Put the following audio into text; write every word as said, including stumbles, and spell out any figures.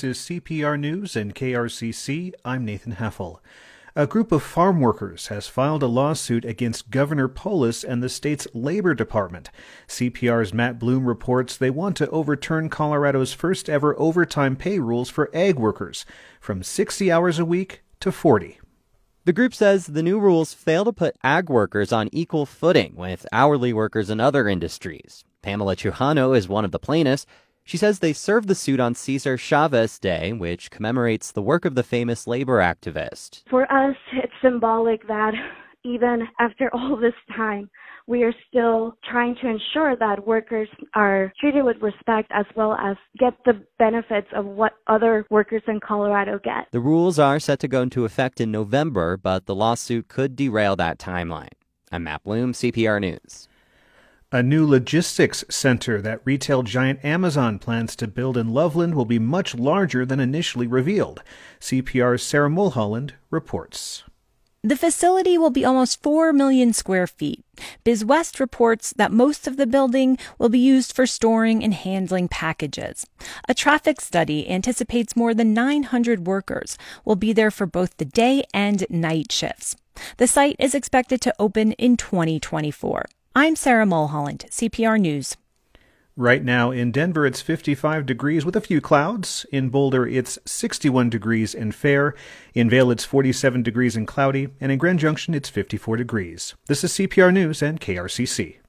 This is C P R News and K R C C. I'm Nathan Heffel. A group of farm workers has filed a lawsuit against Governor Polis and the state's Labor Department. C P R's Matt Bloom reports they want to overturn Colorado's first ever overtime pay rules for ag workers from sixty hours a week to forty. The group says the new rules fail to put ag workers on equal footing with hourly workers in other industries. Pamela Chujano is one of the plaintiffs. She says they served the suit on Cesar Chavez Day, which commemorates the work of the famous labor activist. For us, it's symbolic that even after all this time, we are still trying to ensure that workers are treated with respect as well as get the benefits of what other workers in Colorado get. The rules are set to go into effect in November, but the lawsuit could derail that timeline. I'm Matt Bloom, C P R News. A new logistics center that retail giant Amazon plans to build in Loveland will be much larger than initially revealed. C P R's Sarah Mulholland reports. The facility will be almost four million square feet. BizWest reports that most of the building will be used for storing and handling packages. A traffic study anticipates more than nine hundred workers will be there for both the day and night shifts. The site is expected to open in twenty twenty-four. I'm Sarah Mulholland, C P R News. Right now in Denver, it's fifty-five degrees with a few clouds. In Boulder, it's sixty-one degrees and fair. In Vail, it's forty-seven degrees and cloudy. And in Grand Junction, it's fifty-four degrees. This is C P R News and K R C C.